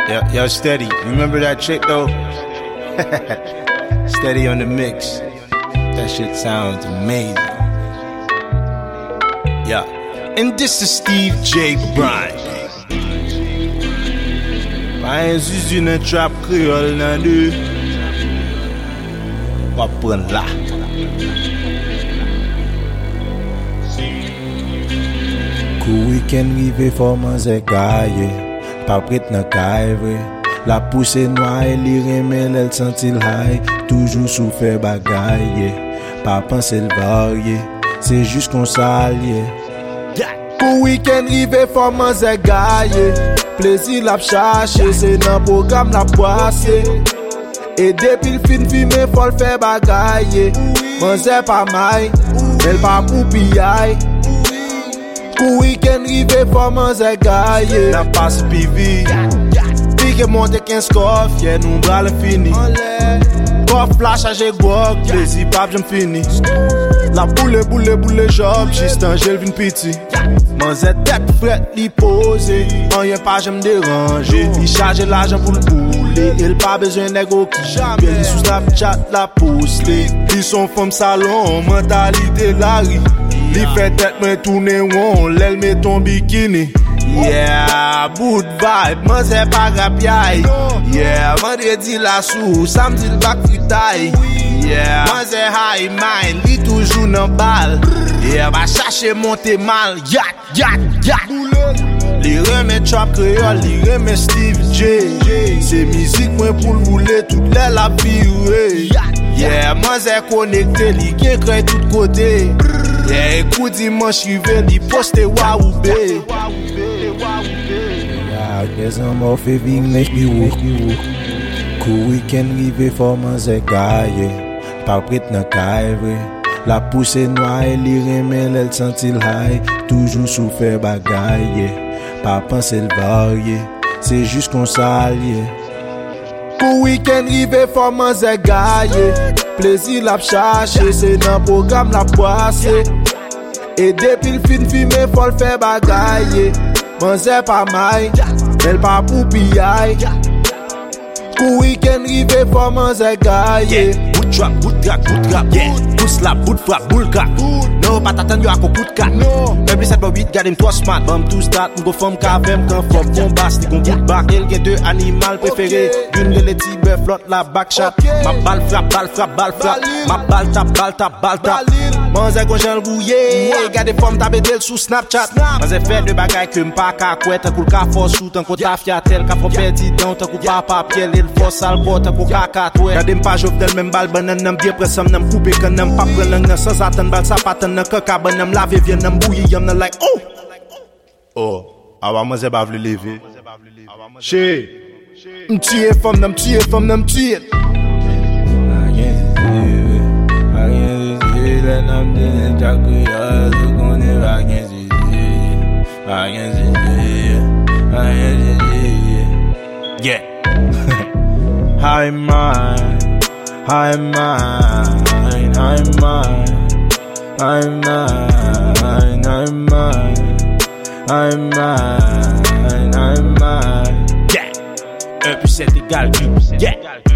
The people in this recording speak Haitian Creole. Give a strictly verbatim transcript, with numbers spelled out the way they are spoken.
Yo, yo, Steady. You remember that chick though? Steady on the mix. That shit sounds amazing. Yeah. And this is Steve J. Bryan. Bryan Zuzu nan trap Creole nan de. Wap pren la. Kou week-end rive forman zè gaye, pa pret nan kay vre. La pousse noye, li reme lèl sentil hay, toujou sou fè bagaye, pa panse l varye, se jous kon salye. Kou week-end rive forman zè gaye, plezi lap chache, se nan program la boase. E depil fin fime fol fè bagaye, man zè pa may, el pa pou piyay. Kou week-end rive forman zè gaye, La passe P V. Pike monte quinze kof, yeah, nou bral fini. Kof flash aje gwok, plezi pap jom fini. La boule boule boule job, jistan jel vin piti. Man zè tek fret li pose, an yon pa jem deranje. Li charge l'ajan pou l'boule, el pa bezwen nego ki Bel li sou Snapchat la poste. Li son femme salon, mentalite la ri. Li fè tèt mwen tourne won, lèl met ton bikini. Yeah, good vibe, man zè pa rap yay. Yeah, vendredi la sou, samedi l bak fritay. Yeah, man zè high mind, li toujou nan bal. Yeah, ba chache monte mal, yak, yak, yak. Li reme trap Creole, li reme Steve J. Se mizik mwen pou l'roule, tout lè la pire. Yeah, man zè konekte, li gen kre tout kote. Yeah, ekou dimanche rive, li poste waoube. ya gezan mou fe ving nek bi wou. Kou week-end rive forman zè gaye, pa pret nan kay vre. La pousse noye, li reme lèl sentil hay, toujou sou fè bagaye, pa panse l varye, se jous kon salye. Kou week-end rive forman zè gaye, plezi lap chache, se nan program la boase. E depil fin fime fol fè bagaye, man zè pa may, el pa pou piyay. Kou week-end rive forman zè gaye. Boot trap, boot trap, boot trap, yeah. Boot slap, boot frap, bull crack. No, patatan yo ako boot cat. Every set but gade m to smart. Bam two start, m go fom kavem kan fom bombastic. On boot back, el gen deux animal préféré. Gun de le tibe flot la back shot. Ma bal frap, bal frap, bal frap. Ma bal tap, bal tap, bal tap. Man zè kon jen l'gouye, gade fom tabe del sou Snapchat. Man zè fè de bagay ke m pa ka kwet, kou ka fos sou tan ko ta fiatel, ka fò perdi dan tan kou pa papyel, el fos sal pot tan kou ka katwe. Gade m pa jov del men bal banan nam die presam nam koupe kan nam pa pren nan sans atan bal sapatan nan kaka ban nam lave vien nam bouye yam nan like oh. Oh, awa man zè ba vle leve. Che, m tiye fom nam tiye fom nam tiye. Then I'm doing Jackie, I look on it, I can see it, I can see it, I can see it. Yeah. Hi mine, hi mine, hi mine, hi mine, hi mine, hi mine, hi mine. Yeah. un plus sept égale huit. Yeah.